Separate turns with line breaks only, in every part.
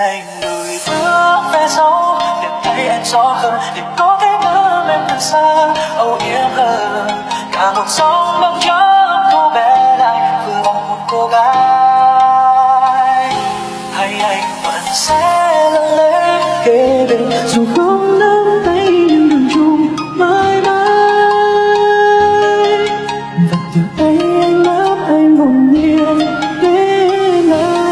anh lùi bước về sau để thấy em rõ hơn, để có thể ngắm em từ xa âu yếm hơn. Cả một sóng bóng chốc thu bé lại vừa bằng một cô gái. Hay anh vẫn sẽ lặng lẽ kề bên dù không nắm tay nhưng đường chung mãi mãi. Và từ đây anh ngắm anh hồn nhiên đến lại.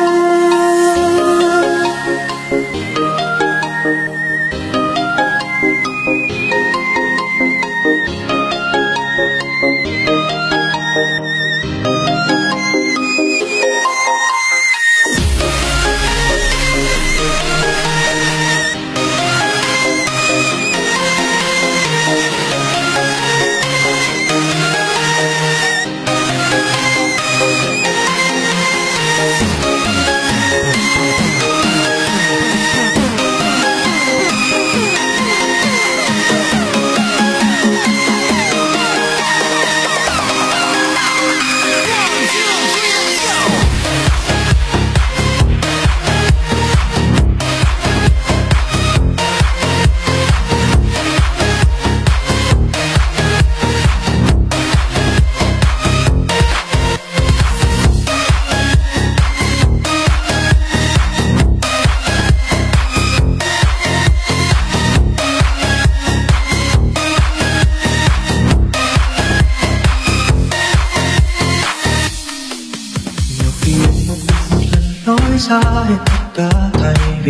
Nói ra hết tất cả thay vì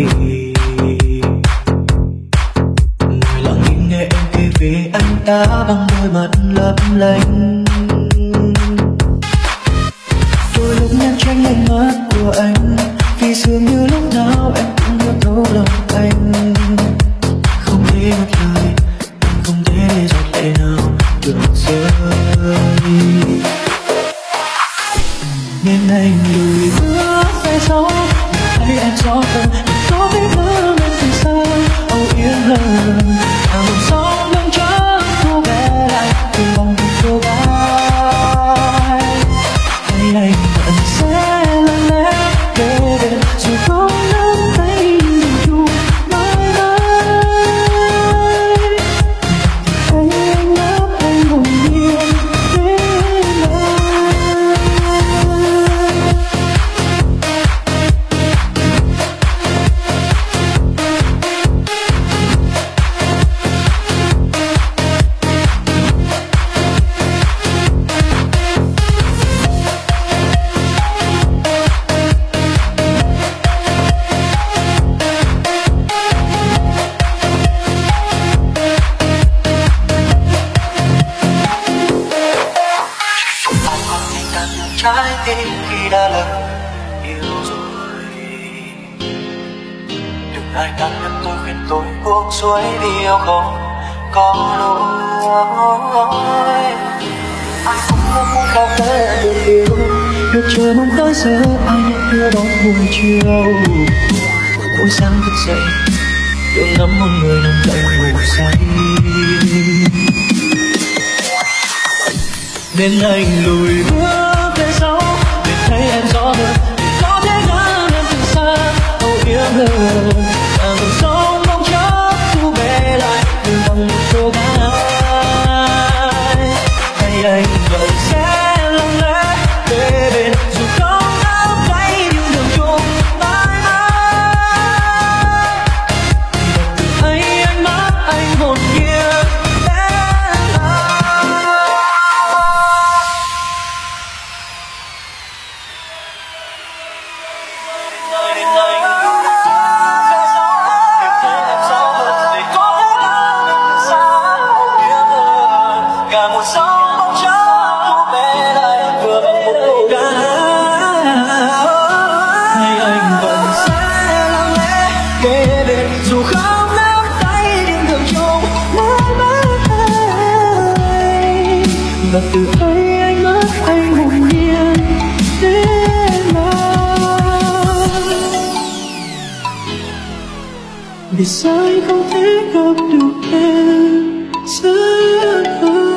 người lặng im nghe em kể về anh ta bằng đôi mắt lấp lánh. Đôi lúc nhăn tranh ánh mắt của anh vì dường như lúc nào em cũng hiểu thấu lòng anh. Không thể ngắt lời, không thể giọt lệ nào được rơi, nên anh lùi bước về sau thấy em rõ hơn, có biết mơ em từ xa âu yếm hơn. Cả một sóng bóng chốc thu bé lại từ vòng một cô gái. Hay anh vẫn sẽ lặng lẽ kề bên dù không nắm tay đường chung mãi mãi. Thấy anh ngắm anh hồn nhiên đến lại. Trái tim khi đã lỡ yêu rồi, đừng ai can nhắc tôi khuyên tôi buông xuôi vì yêu không có lỗi. Ai cũng không muốn khao khát được yêu, được chờ mong tới giờ ai nhận đưa đón buổi chiều. Mỗi sáng thức dậy được ngắm một người nằm dậy ngủ say, nên anh lùi bước về sau để thấy em rõ hơn, để có thể ngắm em từ xa âu yếm hơn. Cả một sóng bóng chốc thu bé lại đường bằng một cô gái. Hay anh vẫn sẽ lặng lẽ kề bên dù không nắm tay nhưng đường chung mãi mãi. Và từ ấy anh mắt anh hồn nhiên đến lại. Cả một sóng bóng chốc thu bé lại vừa bằng một cô gái. Hay anh vẫn sẽ lặng lẽ kề bên dù không nắm tay nhưng đường chung mãi mãi. Và từ ấy anh mất anh hồn nhiên đến lại. Vì sao anh không thể gặp được em sớm hơn.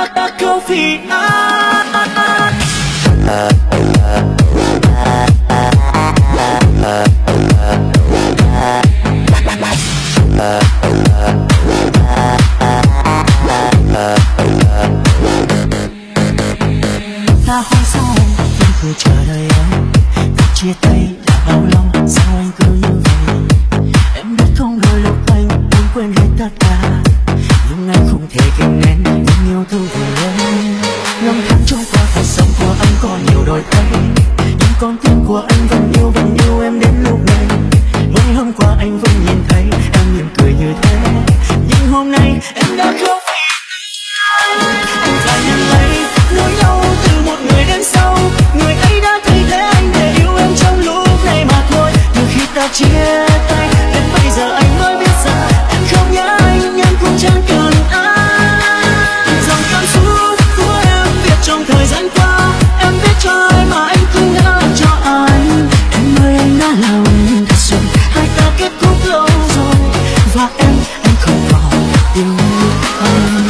câu vì anh.
Ta hỏi sao anh vẫn cứ chờ đợi em, ta chia tay đã bao lâu sao anh cứ như vậy. Em biết không đôi lúc anh muốn quên hết tất cả, nhưng anh không thể kìm nén tình yêu thương về em. Năm tháng trôi qua cuộc sống của anh có nhiều đổi thay, nhưng con tim của anh vẫn yêu em đến lúc này. Mới hôm qua anh vẫn nhìn thấy em mỉm cười như thế, nhưng hôm nay em đã không vì anh phải nhận lấy nỗi đau từ một người đến sau. Người ấy đã thay thế anh để yêu em trong lúc này mà thôi. Từ khi ta chia tay đến bây giờ anh mới biết rằng em không nhớ anh, em cũng chẳng cần ai. Dòng cảm xúc của em viết trong thời gian qua, em viết cho ai mà anh không nhớ cho anh. Em ơi anh đã làm thật rồi, hai ta kết thúc lâu rồi, và anh không còn yêu anh.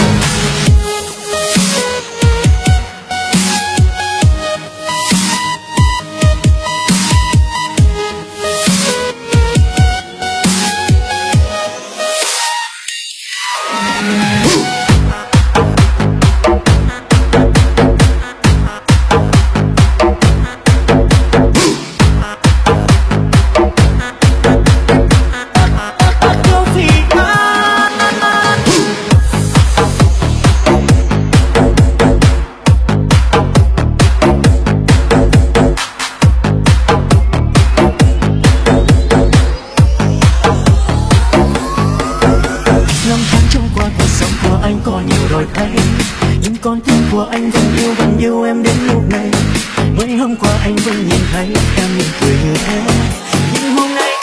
Nhưng con tim của anh vẫn yêu em đến lúc này. Mới hôm qua anh vẫn nhìn thấy em mỉm cười như thế, nhưng hôm nay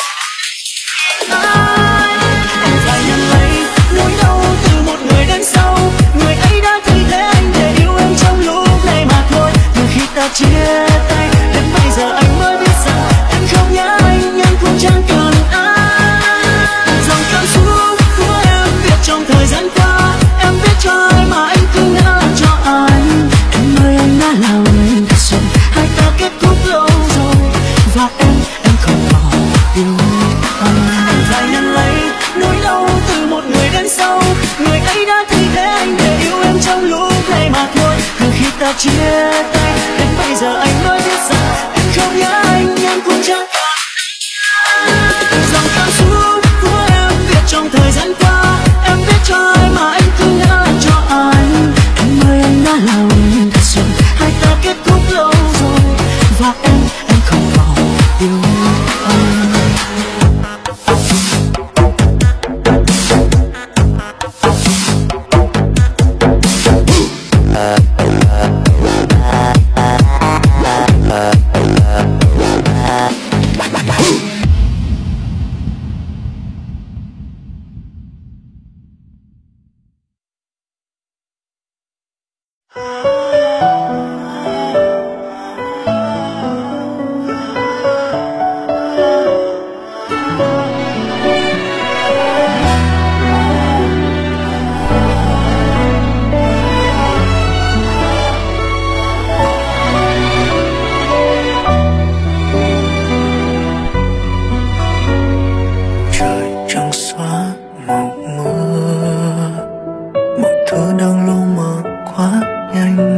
em phải nhận lấy nỗi đau từ một người đến sau. Người ấy đã thay thế anh để yêu em trong lúc này mà thôi. Từ khi ta chia tay đến bây giờ anh mới biết rằng em không nhớ anh, em cũng chẳng cần ai. Dòng cảm xúc của em viết trong thời gian qua, em viết cho ai mà anh cứ nhớ cho anh. Em ơi anh đã làm thật rồi, hai ta kết thúc lâu rồi, và em không còn yêu anh. Em phải nhận lấy nỗi đau từ một người đến sau. Người ấy đã thay thế anh để yêu em trong lúc này mà thôi. Từ khi ta chia tay đến bây giờ anh mới biết rằng em không nhớ anh, em cũng chẳng cần ai. Dòng cảm xúc của em viết trong thời gian qua, em viết cho ai mà anh cứ nhớ cho anh. Em ơi anh đã làm thật rồi, hai ta kết thúc lâu rồi, và em không còn yêu anh.
Mọi thứ đang lu mờ quá nhanh,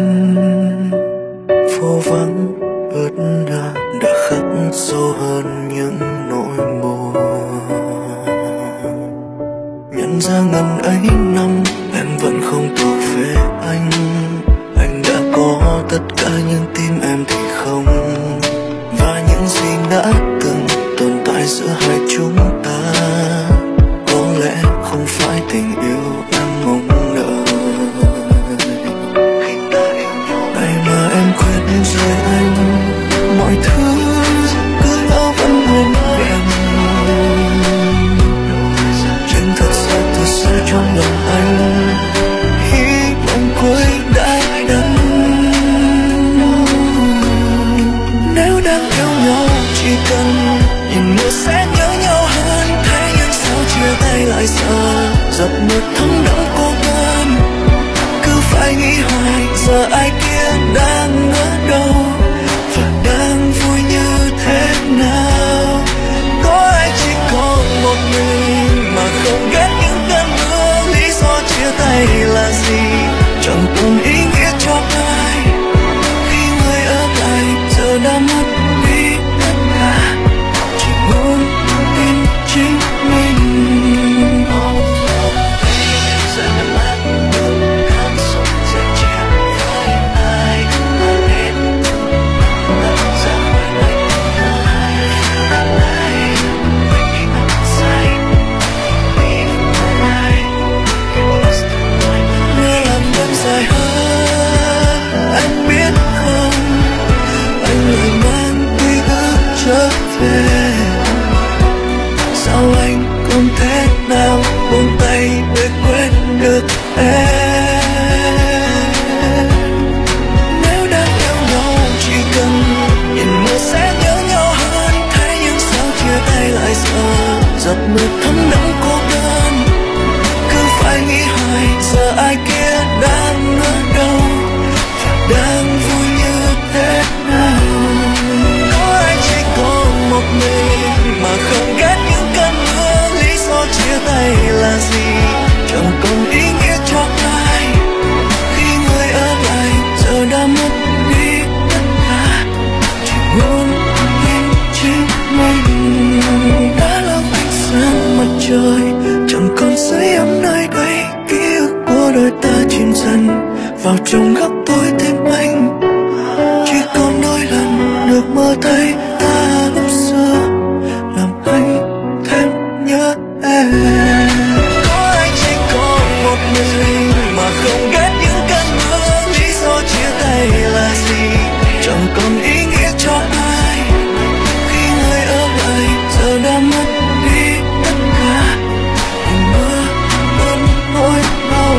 ta chìm dần vào trong góc tối tim anh. Chỉ còn đôi lần được mơ thấy ta lúc xưa làm anh thêm nhớ em. Có ai chỉ có một mình mà không ghét những cơn mưa. Lý do chia tay là gì chẳng còn ý nghĩa cho ai khi người ở lại giờ đã mất đi tất cả. Tình mơ vẫn nỗi đau.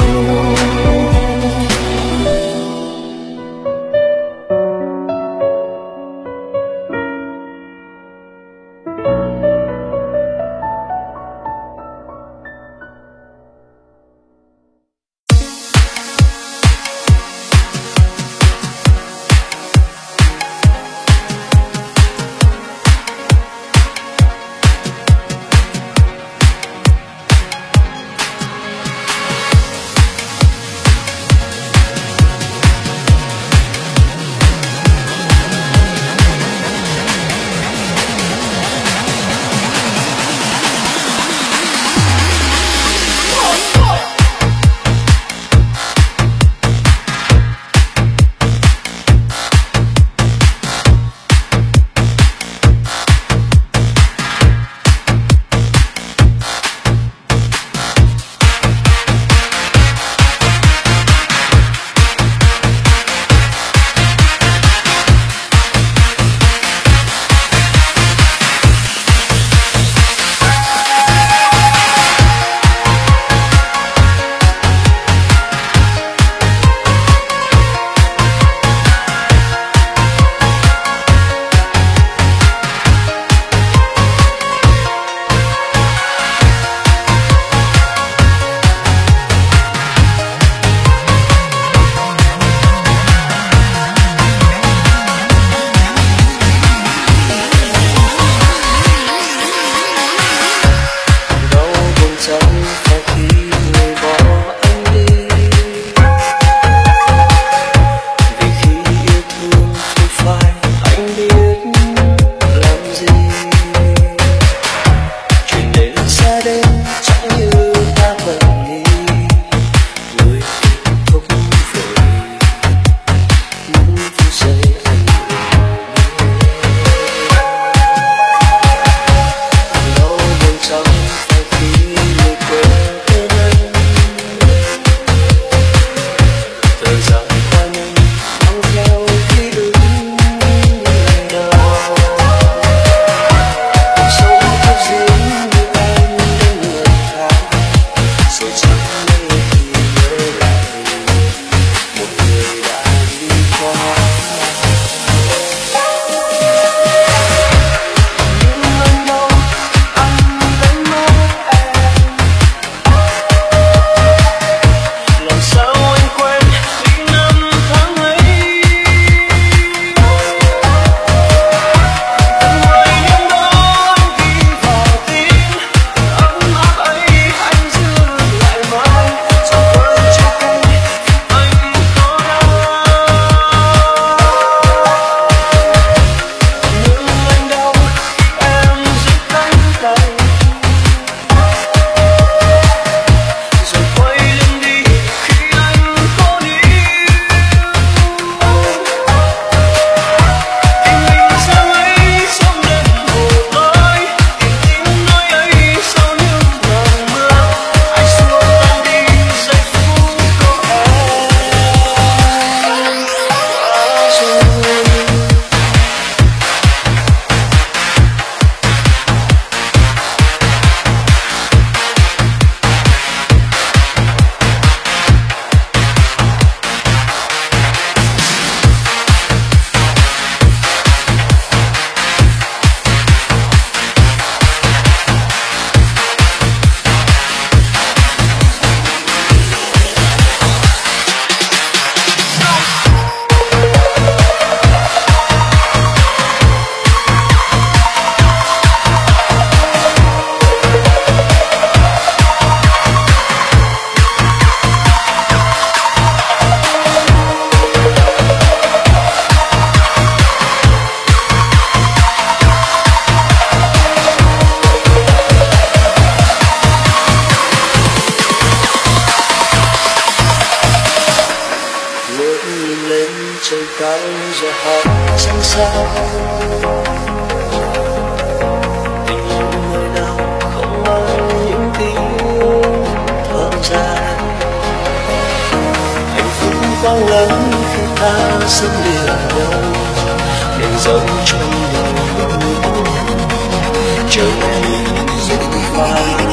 cái giờ hát xanh sao tình yêu nơi nào không mang những tiếng thở dài hạnh phúc quang lắm khi ta sớm liền nhau đèn dấu trong đời chờ em dũng phai.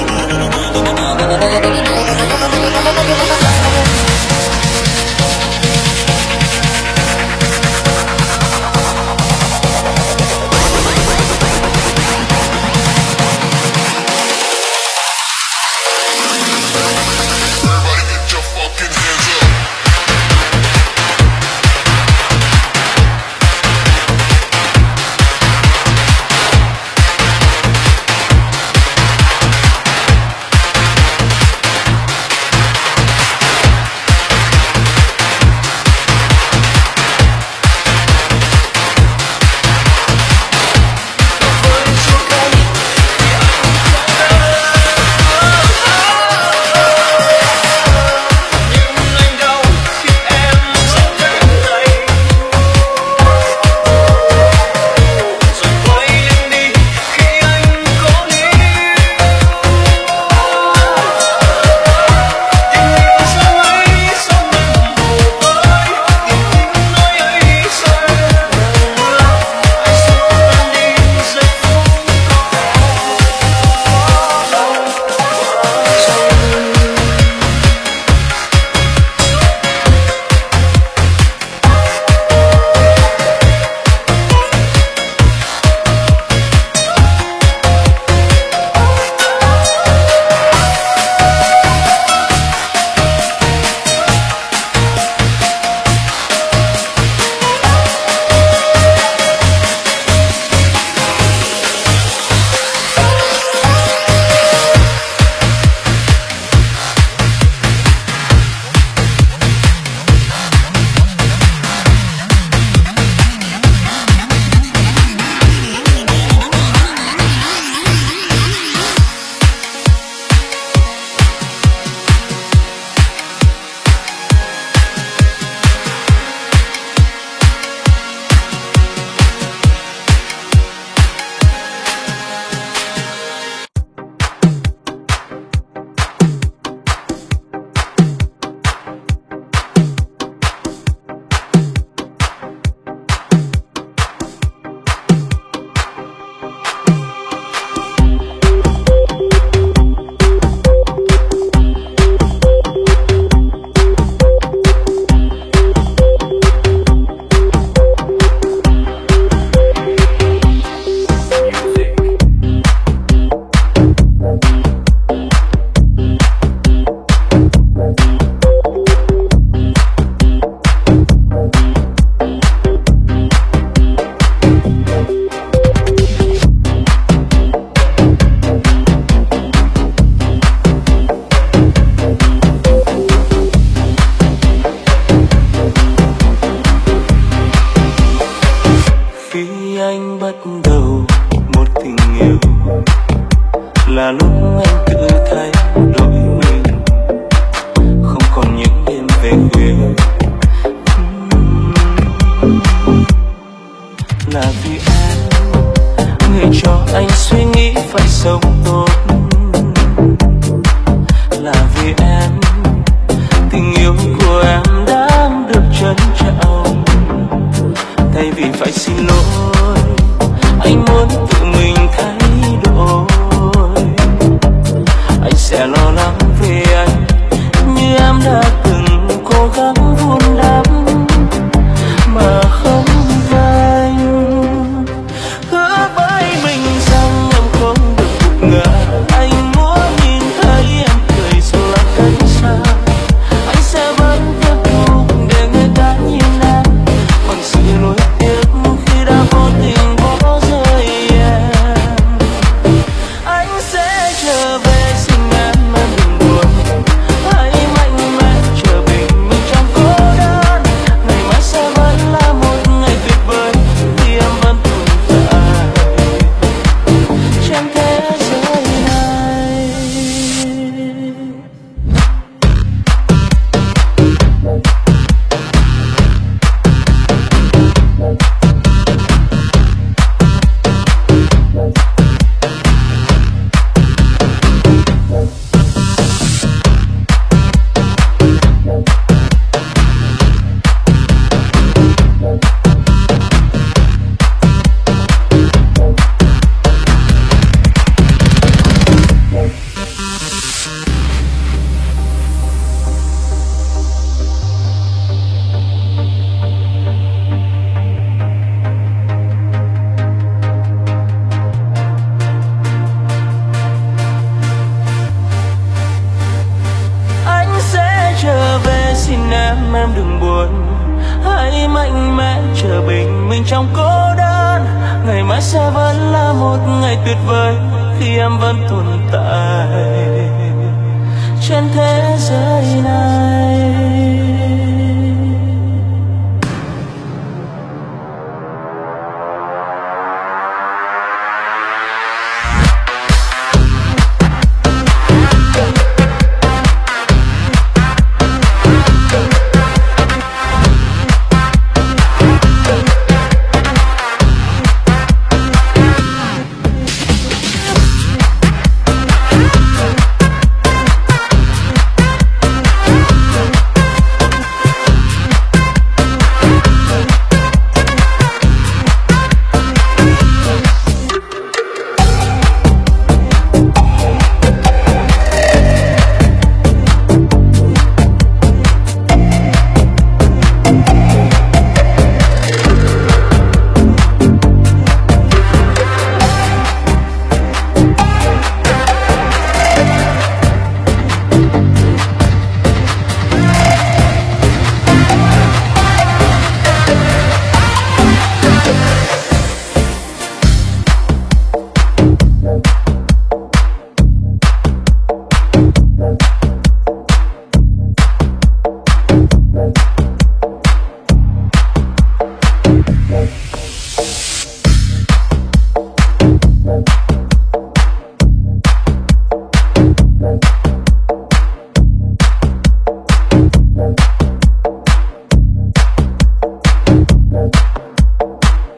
buồn. Hãy mạnh mẽ chờ bình minh trong cô đơn. Ngày mai sẽ vẫn là một ngày tuyệt vời khi em vẫn tồn tại trên thế giới này.